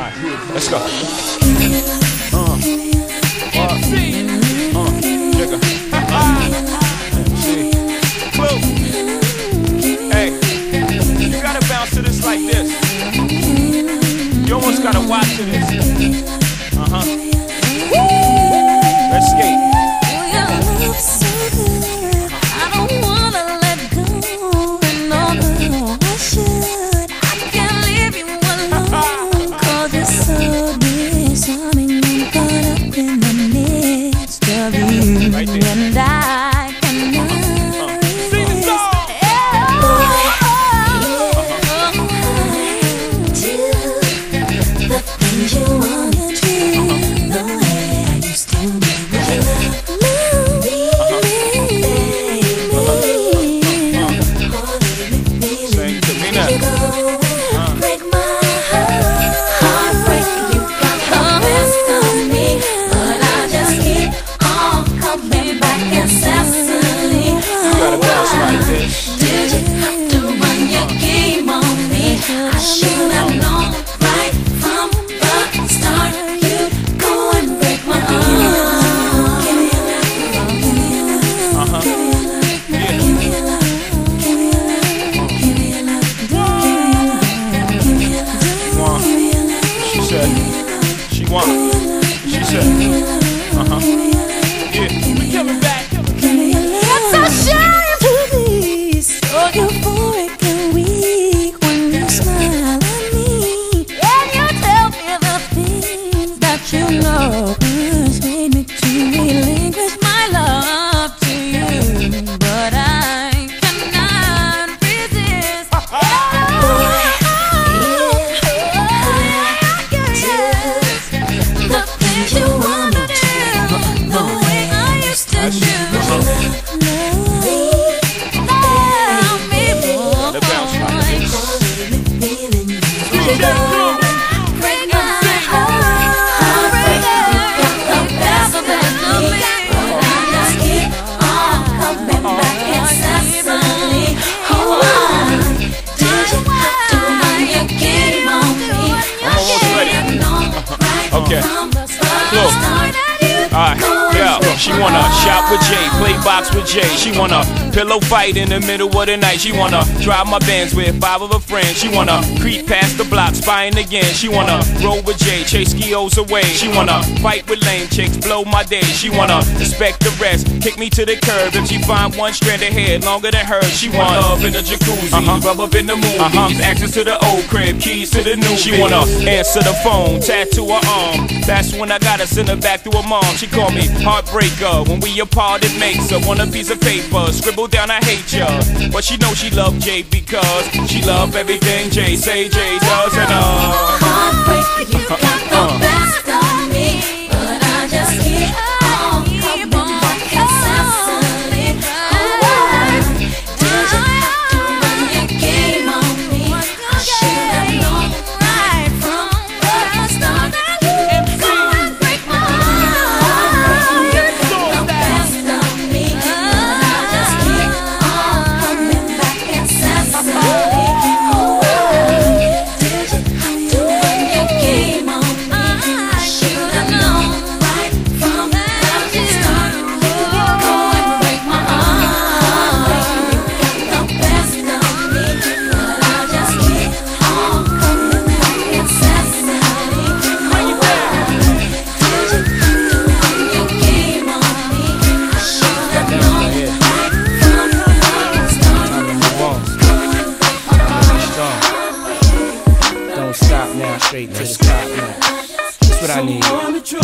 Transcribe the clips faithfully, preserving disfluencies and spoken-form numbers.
Alright, let's go. Uh, uh, uh, jigger. See, Blue. Hey, you gotta bounce to this like this. You almost gotta watch to this. Uh huh. Let's skate. Right there. And I cannot uh, resist. Do the things you wanna do the way I used to do. Love me, baby. Sing to me now. You go and break my heart. Heartbreak, you got the best of me, but I just keep on coming back incessantly. You gotta bounce like this. Did you have to run your game on me? I should have known right from the start. You'd go and break my heart. Give me a love, give me a love, Uh huh. give me a love, give me a love, give me a love, give me a love, give me a love, give me a love. She said. She want. She said. Uh huh. Yeah. We coming back. That's so shiny to me, so euphoric and weak when you smile at me. And you tell me the things that you know persuade me to relinquish my love to you, but I cannot resist. The things you wanna do, the way I used to do. The bounce like this. Okay. Look. Alright, yeah, she wanna shop with Jay, play box with Jay. She wanna pillow fight in the middle of the night. She wanna drive my Benz with five of her friends. She wanna creep past the block, spying again. She wanna roll with Jay, chase skios away. She wanna fight with lame chicks, blow my day. She wanna respect the rest, kick me to the curb. If she find one strand of hair longer than hers, she want love in the jacuzzi, uh-huh. rub up in the movies, uh-huh. access to the old crib, keys to the new. She wanna answer the phone, tattoo her arm. That's when I gotta send her back to her mom. She call me heartbreaker. When we apart, it makes her want a piece of paper. Scribble down, I hate ya. But she know she love Jay because she love everything Jay say Jay does. And uh heartbreak, you got the best of me, but I just keep on coming back incessantly. Did you have to run your game on me? I should have known right from the start. Go and break my heart. You got the best of me, but I just keep on coming back incessantly. Did you have to run your game on me? I should have known right from the start. Go and break my heart. You got the best of me, but I just keep on coming back incessantly. Did you have to run your game on me? I should have known right from the start. Go and break my heart. Don't stop now, straight to the top now. That's what I need.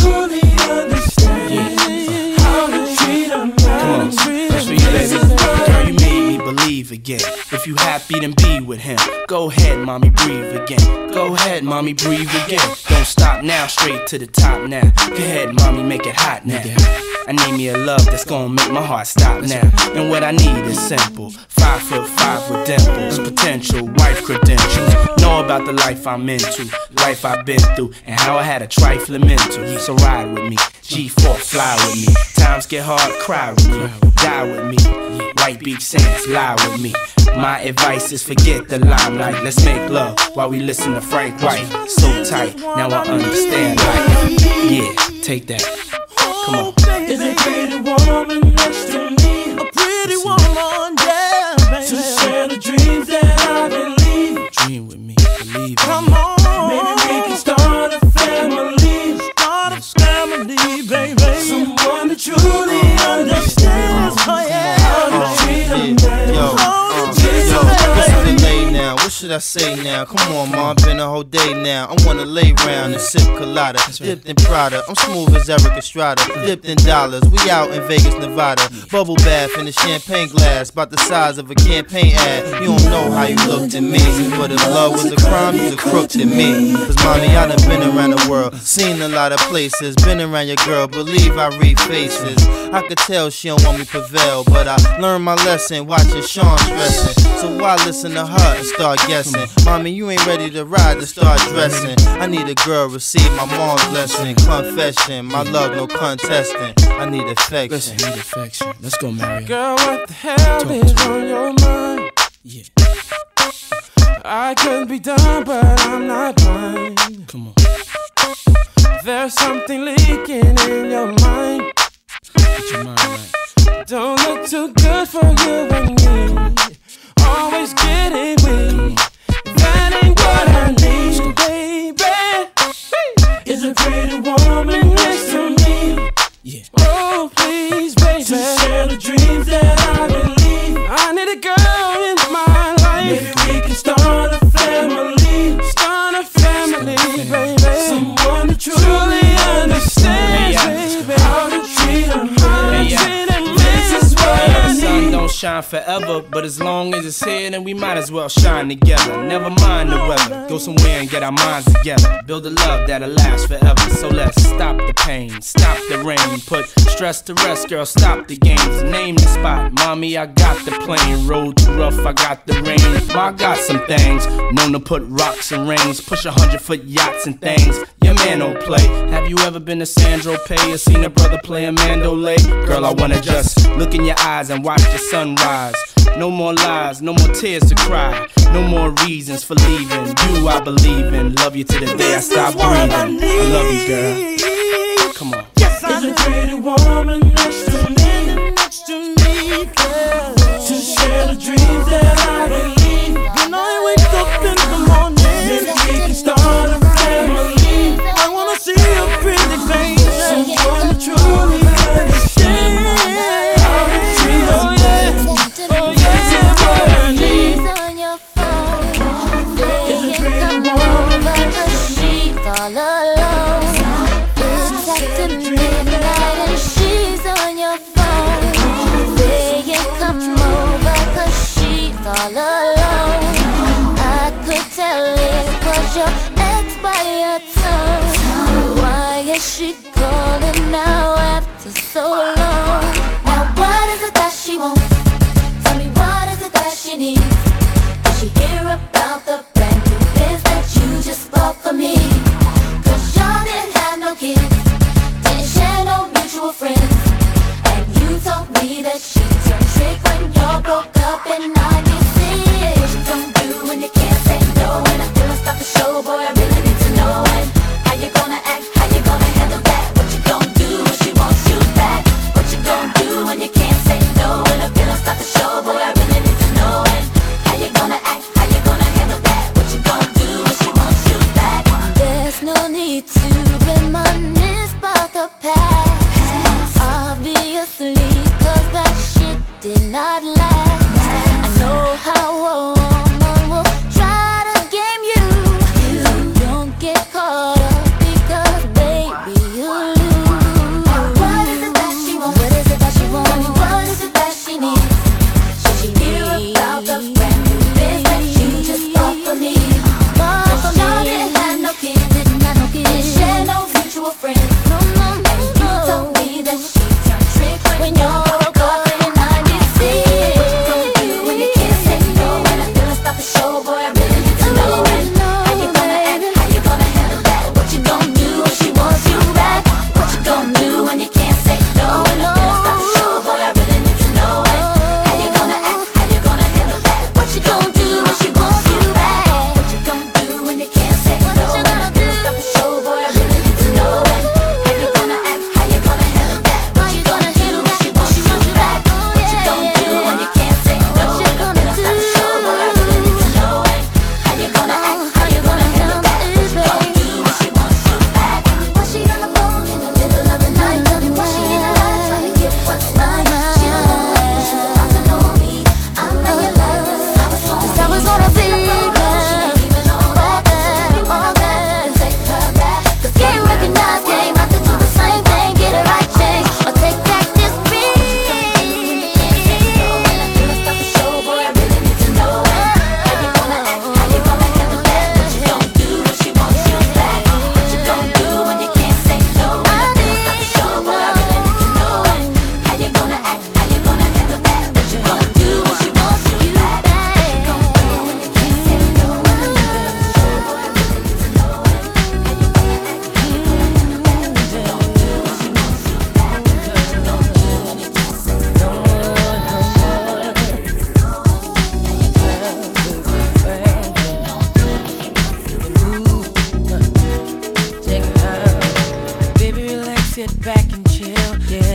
Come on, that's for you, baby. Girl, you made me believe again. If you happy, then be with him. Go ahead, mommy, breathe again. Go ahead, mommy, breathe again. Don't stop now, straight to the top now. Go ahead, mommy, make it hot now. I need me a love that's gonna make my heart stop now. And what I need is simple. Five foot five with dimples, potential wife credentials. Know about the life I'm into, life I've been through, and how I had a trifling mental. So ride with me, G four, fly with me. Times get hard, cry with me, die with me. White Beach Saints, lie with me. My advice is forget the limelight. Let's make love while we listen to Frank White. So tight, now I understand life. Yeah, take that. Come on. Is a pretty woman next to me? A pretty woman, yeah, baby. To share the dreams that I believe. Dream with me, believe. Come on. Maybe we can start a family. Start a family, baby. Someone that truly understands. Oh yeah. How to treat a man. Yo, uh, yo, what's the lay now? What should I say now? Come on, ma, been a whole day now. I wanna lay round and sip colada, dipped in Prada. I'm smooth as Eric Estrada, dipped in dollars. We out in Vegas, Nevada. Bubble bath in a champagne glass, about the size of a campaign ad. You don't know how you looked at me, but if love was a crime, you's a crook to me. Cause mommy, I done been around the world, seen a lot of places, been around your girl, believe I read faces. I could tell she don't want me prevail, but I learned my lesson watching Sean stressing. So why listen to her and start guessing? Mommy, you ain't ready to ride to start dressing. I need a girl, receive my mom's blessing. Confession, my love, no contesting. I need affection. Listen, need affection. Let's go, Mario. Girl, what the hell Talk is to on your mind? Yeah, I could be done, but I'm not blind. come on. There's something leaking in your mind. Get your mind right. Don't look too good for you and me. Always getting weak. That ain't what I need, baby. Is a pretty woman next to me. Yeah. Oh, please, baby. To share the dreams that I believe. I need a girl in my life. Maybe we can start a family. Start a family, baby. Someone that truly understands, Hey, baby. How to treat a man. Hey, yeah. Treat a man. This is what I The sun need. don't shine forever, but as long as it's here, then we might as well shine together. Never mind the weather, go somewhere and get our minds together. Build a love that'll last forever. So let's stop the pain, stop the rain, put stress to rest, girl. Stop the games, name the spot. Mommy, I got the plane. Road too rough, I got the rain. Ma, I got some things known to put rocks and rings, push a hundred foot yachts and things. Your man don't play. Have you ever been to Sandro Pay or seen a brother play a mandolay? Girl, I wanna just look in your eyes and watch the sunrise. No more lies, no more tears to cry. No more reasons for leaving. You I believe in. Love you to the day I stop breathing. I love you, girl. Come on. Yes, I There's a pretty woman next to me, next to me, girl. To share the dreams that I believe. When I wake up in the morning, maybe we can start a family. I wanna see your pretty face, someone that truly understands how to treat a man. Oh yeah, that's what I need. Is a pretty woman next to me. All alone, it's after midnight and she's on your phone. Saying come over 'cause she's all alone. I could tell it was your ex by your tongue. Why is she calling now after so long? Now what is it that she wants? Tell me what is it that she needs? Did she hear about the brand new biz that you just bought for me? Y'all didn't have no kids, didn't share no mutual friends, and you told me that she turned trick when y'all broke up in ninety-six. What you gonna do when you can't say no? And I feel like stop the show, boy, I really need to know. And how you gonna act, how you gonna handle that? What you gonna do when she wants you back? What you gonna do when you can't say no? And I feel like stop the show, boy, I really need to know. And how you gonna act, how you gonna handle that? What you gonna do when she wants you back? There's no need to reminisce about the past. Obviously, 'cause that shit did not last. I know how a woman will try to game you. You don't get caught up because, baby, you lose. What is it that she wants? What is it that she wants? What is it that she needs? Should she hear about the brand new biz that you just bought for me? Cause y'all didn't have no kids, didn't have no kids, didn't share no mutual friends. No, no, no, and you told me that she turned trick when y'all broke up in ninety-six. What you gonna do when you can't say no? And I feel like stop the show, boy, I really need to know. And how you gonna act, how you gonna handle that? What you gonna do when she wants you back? What you gonna do when you can't say no? And I feel like stop the show, boy, I really need to know. And how you gonna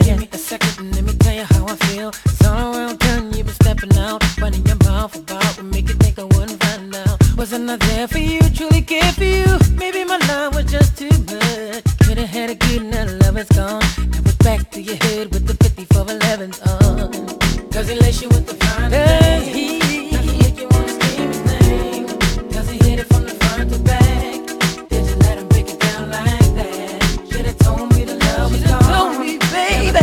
Give me a second and let me tell you how I feel. It's all around town, you've been stepping out, running your mouth about what make you think I wouldn't find out. Wasn't I there for you, truly cared for you? Maybe my love was just too much. Could've had a good night, love is gone. Now it's back to your head with the fifty-four elevens on. Cause he lace you with the fine thing. Does he make you wanna scream his name? Does he hit it from the front to back? Did you let him break it down like that? Should've told me the love was gone. Told me, baby.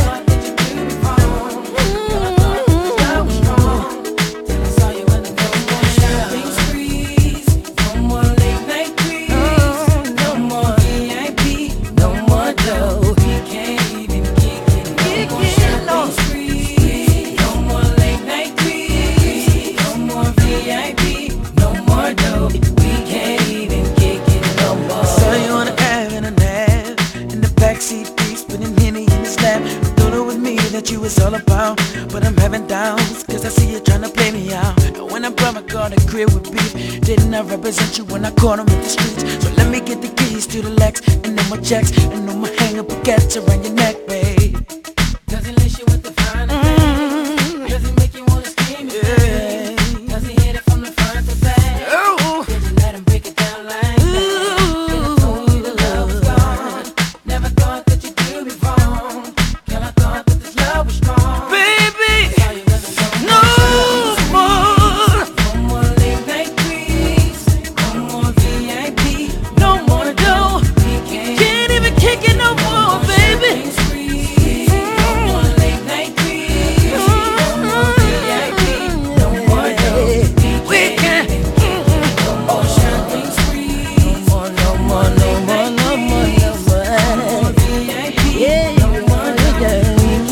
You was all about, but I'm having doubts, cause I see you tryna play me out. And when I brought my car to crib with beef, didn't I represent you when I caught him in the streets? So let me get the keys to the Lex, and no more checks, and no more hang up baguettes around your neck, babe. Does he lace you with the fine thing? Does he make you wanna scream his name? Does he hit it from the front to back? Oh. Did you let him break it down like that? Could've told me the love was gone. Never thought that you'd do me wrong. Girl, I thought that this love was strong. Baby, no more. No more late night creeps. No more V I P. No more dough. Can't even kick it no more, baby. No more late night creeps. No more V I P. No more dough. We can't. No more shopping sprees. No more, no more, no more, no more, no more. No more V I P. Yeah, no more dough.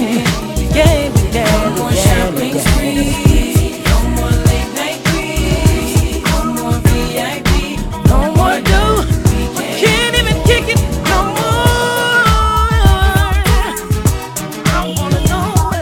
No more shopping sprees. No more late night creeps. No more V I P. No more dough. Can't even kick it no more. I wanna know it.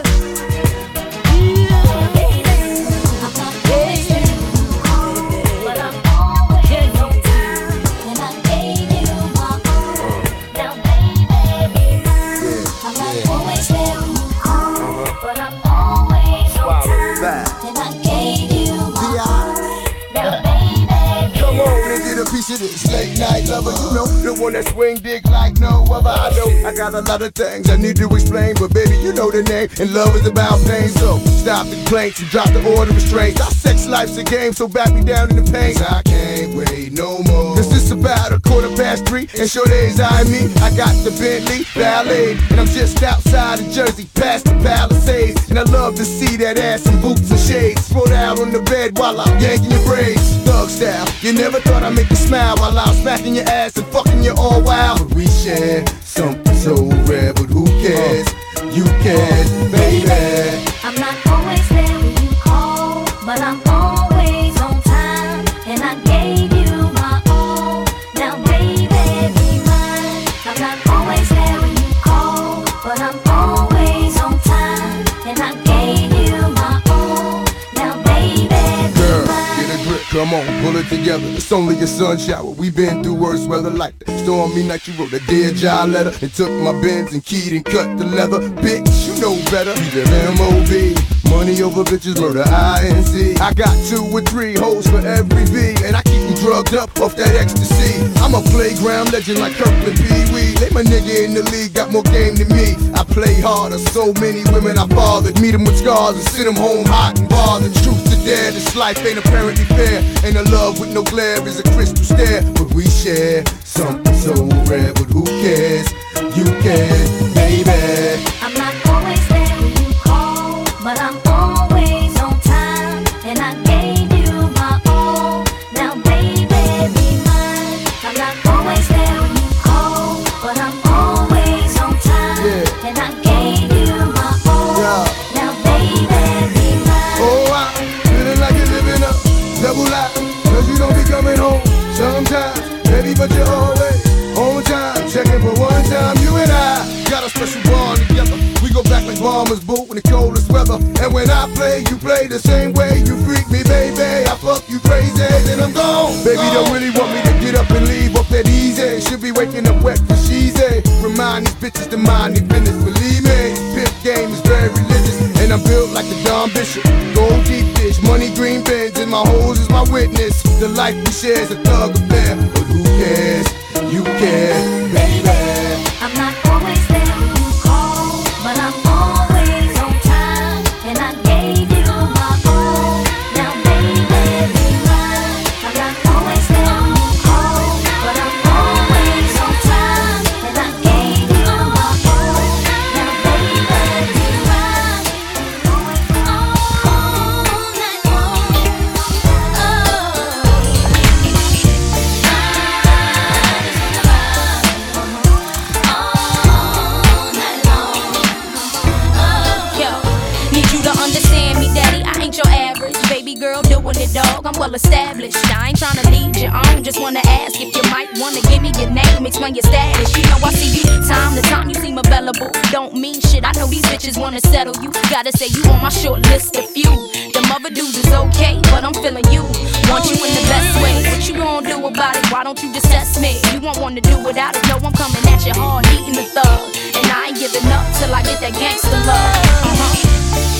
But I'm always on time, and I gave you my all. Now, baby, be mine. I'm not always there when you call, but I'm always on time, and I gave you my all. Now, baby, be Come on and get a piece of this late night lover. You know, the one that swing dick like no other. I know I got a lot of things I need to explain, but baby, you know the name, and love is about pain. So stop the complaints and drop the order of restraints. Our sex life's a game, so back me down in the pain. I can't wait no more. This is about a quarter past three, and sure days I me. I got the Bentley Ballet, and I'm just outside of Jersey, past the Palisades. And I love to see that ass in boots and shades, spread out on the bed while I'm yanking your braids. Thug style, you never thought I'd make you smile while I'm smacking your ass and fucking you all wild. But we share something so rare, but who cares? You care, baby. I'm not always there when you call, but I'm always on time, and I gave you my all. Now, baby, be mine. I'm not always there when you call, but I'm always on time, and I gave you my all. Now, baby, be Girl, mine. get a grip, come on, pull it together. It's only a sun shower. We been through worse weather like that. Stormy night, you wrote a dear job letter and took my Benz and keyed and cut the leather. Bitch, you know better. We live M O B. Money over bitches, murder I N C. I got two or three hoes for every V, and I keep them drugged up off that ecstasy. I'm a playground legend like Kirkland Pee Wee. They my nigga in the league, got more game than me. I play harder, so many women I fathered. Meet them with scars and send them home hot and bothered. Truth to dare, this life ain't apparently fair. Ain't a love with no glare, is a crystal stare. But we share something so rare, but who cares? You care, baby. I'm not always there when you call, but I'm always on time, and I gave you my all. Now, baby, be mine. I'm not always there when you call, but I'm always on time, Yeah. and I gave you my all. Yeah. Now, baby, be mine. Oh, I feeling like you're living a double life, cause you don't be coming home sometimes, baby, but you're always on time. Checking for one time, you and I got a special bond together. We go back like bombers boot in the coldest weather. And when I play, you play the same way. You freak me, baby, I fuck you crazy, then I'm gone. Baby, don't really want me to get up and leave up that easy. Should be waking up wet for she's a. Remind these bitches to mind their business, believe me. witness. The life we share is a thug affair. But who cares? You care, baby. I'm not always there when you call, but I'm always on time. And I gave you my all. Now baby, be mine. I'm not always there when you call, but I'm always on time. And I gave you my all. Now baby, be mine. Always all night long. Girl doing it, dog, I'm well established. I ain't tryna lead you on, just wanna ask if you might wanna give me your name, explain your status. You know I see you time to time, you seem available. Don't mean shit, I know these bitches wanna settle you. Gotta say you on my short list of few. Them other dudes is okay, but I'm feeling you. Want you in the best way, what you gonna do about it? Why don't you just test me? You won't wanna do without it. No, I'm coming at you hard, eating the thug. And I ain't giving up till I get that gangster love. Uh-huh.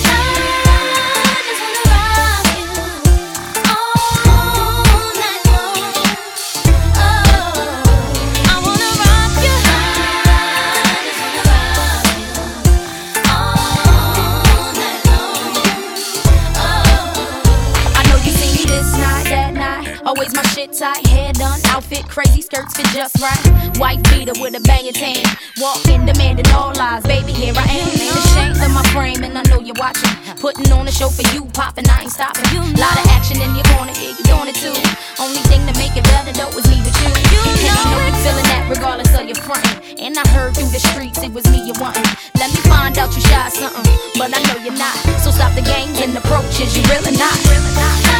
Always my shit tight, hair done, outfit crazy, skirts fit just right. White beater with a banging tan, walking, demanding all lies. Baby, here I am, ain't ashamed of my frame, and I know you're watching. Putting on a show for you, popping, I ain't stopping. Lot of action in your corner, yeah, you doing it too. Only thing to make it better though is me with you. And I know you feeling that regardless of your frontin'. And I heard through the streets it was me you wantin'. Let me find out you shy something, but I know you're not. So stop the games and approaches, you really not. Really not.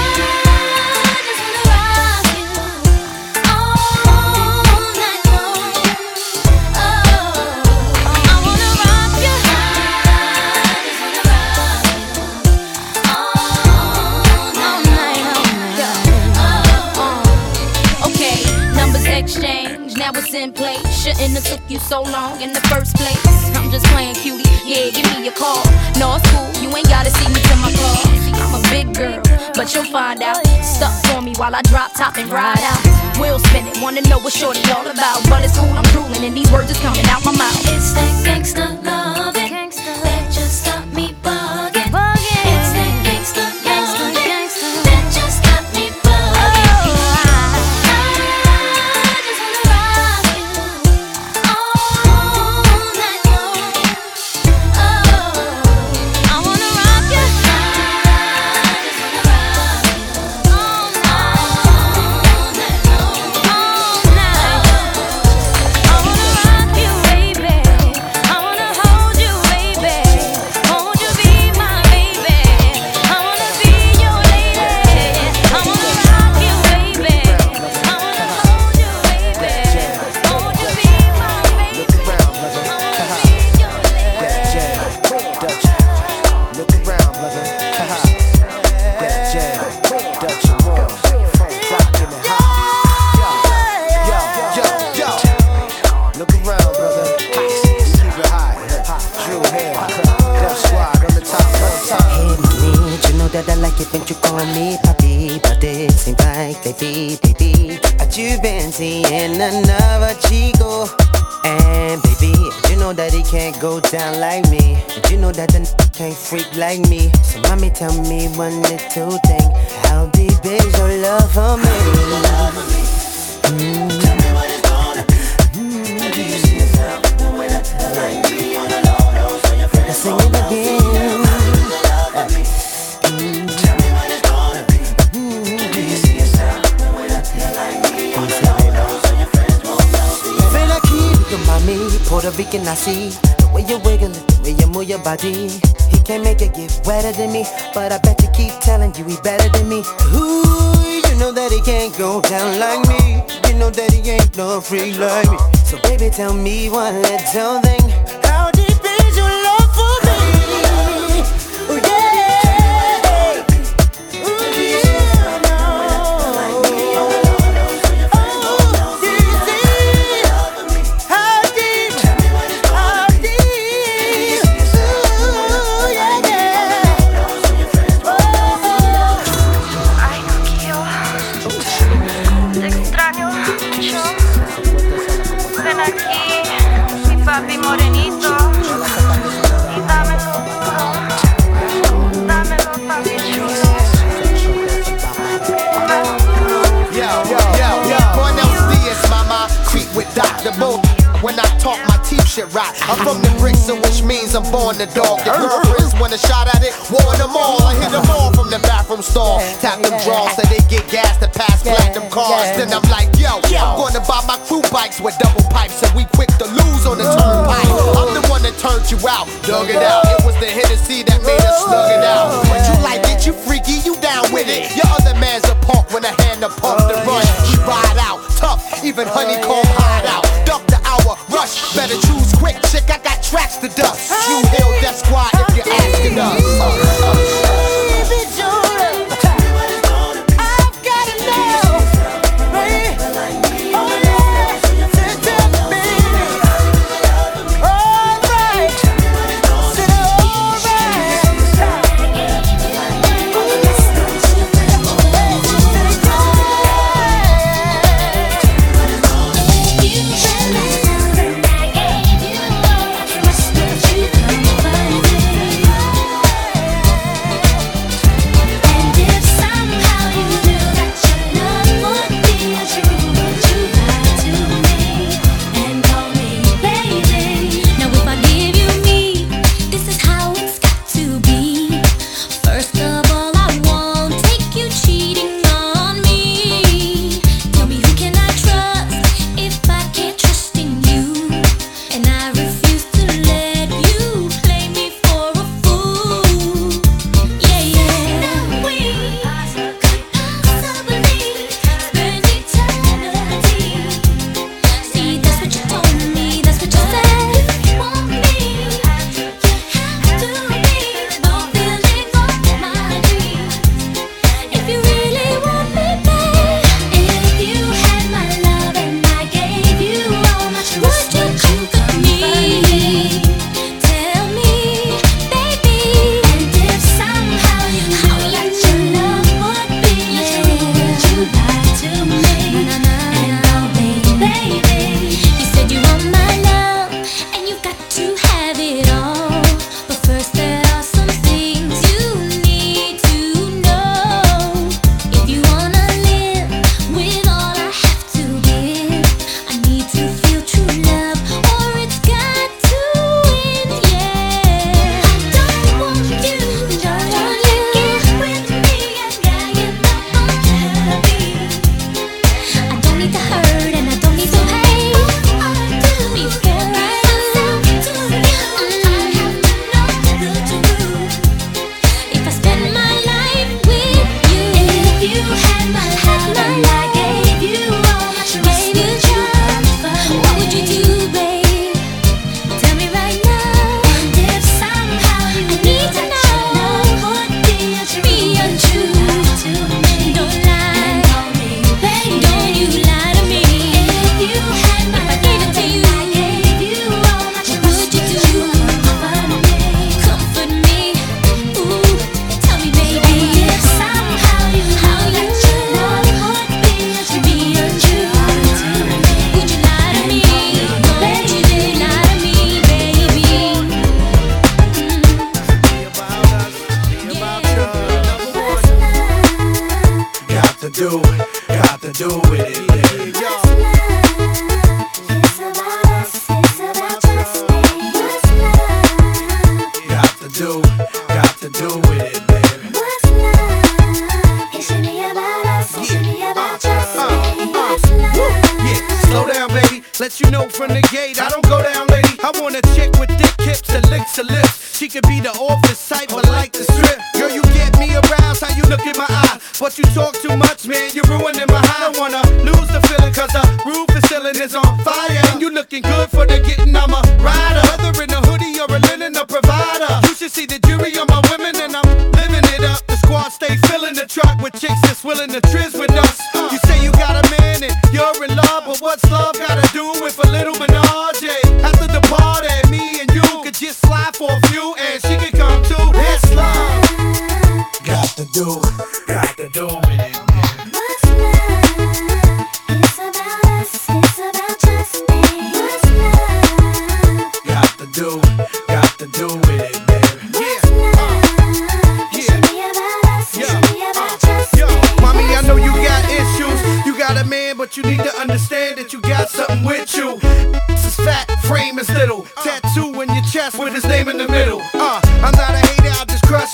Now it's in place. Shouldn't have took you so long in the first place. I'm just playing cutie, yeah, give me a call. No, it's cool, you ain't gotta see me to my car. I'm a big girl, but you'll find out. Stuck for me while I drop top and ride out. We'll spin it, wanna know what shorty all about. But it's cool, I'm drooling and these words is coming out my mouth. It's that gangsta loving that just got me bugging. It's that gangsta loving that just got me bugging. Go down like me, but you know that the n can't freak like me. So mommy, tell me one little thing. How deep is your love for me? Mm. Tell me what it's gonna be. Mm. Do you see yourself when I tell like me on the low nose on your friends? Sing it again. Mm. Tell me what it's gonna be. Mm. Do you see yourself when I tell like me on the low nose on your friends? Feel like you, mommy, Puerto Rican, I see. The way you wiggle it, the way you move your body. He can't make it get wetter than me, but I bet you keep telling you he better than me. Ooh, you know that he can't go down like me. You know that he ain't no freak like me. So baby, tell me one little thing. How deep is your love for me? Ooh, yeah. Ooh, yeah, no. Oh, do you see? How deep? How deep? Ooh, yeah, yeah. Oh, I know you. Doctor Bull. When I talk, my teeth shit right. I'm from the bricks, so which means I'm born the dog. The girlfriends want a shot at it, warn them all. I hit them all from the bathroom stall. Tap them draws so they get gas to pass platinum cars. Then I'm like, yo, I'm gonna buy my crew bikes with double pipes, and we quick to lose on the turnpike. I'm the one that turned you out, dug it out. It was the Hennessy that made us slug it out. When you like it, you freaky, you down with it. Your other man's a punk when I hand the pump the run. We ride out, tough, even honeycomb hide out. Duck the hour, rush, better choose quick, chick. I got tracks to dust. You hail Death Squad if you're asking us. Let you know from the gate, I don't go down, lady. I want a chick with thick hips and licks her lips. She could be the office type, but like the strip. Girl, you get me aroused, how you look in my eye. But you talk too much, man, you're ruining my high. I don't wanna lose the feeling, cause the roof is ceiling is on fire. And you looking good for the getting, I'm a rider. Whether in a hoodie or a linen, a provider. You should see the jury on my women, and I'm living it up. The squad stay filling the truck with chicks that's willing to trizz with us. You say you got a man and you're in love, but what's love gotta do with a little menage? After the party, me and you could just slide for a few, and she could come too. That's love. Got to do it, got to do it. What's love? It's about us, it's about just me. What's love? Got to do it, got to do it, baby. What's love? It should be about us, it should be about just Yo, me. mommy, I know you got issues. You got a man, but you need to understand that you got something with you.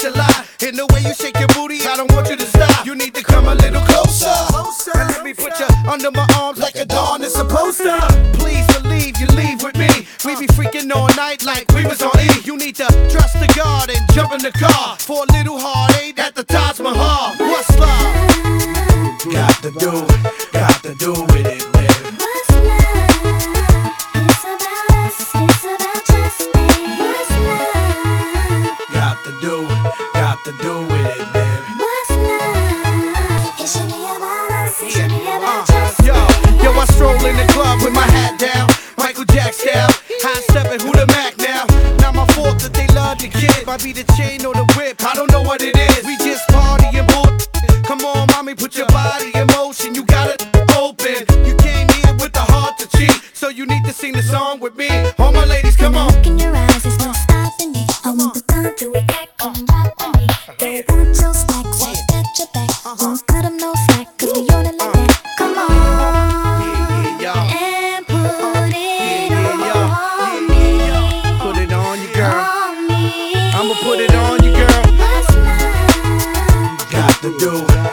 a lot. In the way you shake your booty, I don't want you to stop. You need to come a little closer. And let me put you under my arms like a dawn is supposed to. Please believe you leave with me. We be freaking all night like we was on E. You need to trust the God and jump in the car for a little heartache at the Taj Mahal. What's love? Got to do, got to do with it, baby. What's love? It's about us, it's about just me. What's love? Got to do, got to do with it, baby. What's love? It should be about us, it should be about just Yo, yo, I stroll in the club with my hat down, Michael Jackson style. High stepping, who the Mac now? Not my fault that they love the kid. Might be the chain or the whip, I don't know what it is. We just party and bull. Come on, mommy, put your body in motion. You got it open. You came here with the heart to cheat, so you need to sing the song with me. All my ladies, come on. Look in your eyes, it's not stopping me. I want the time to act and rock with me. They want your stacks, I got your back. Won't cut them no slack, cause we on it like that. Come on, and put it on me. Put it on you, girl. On me. I'ma put it on you, girl. What's love? Got to do,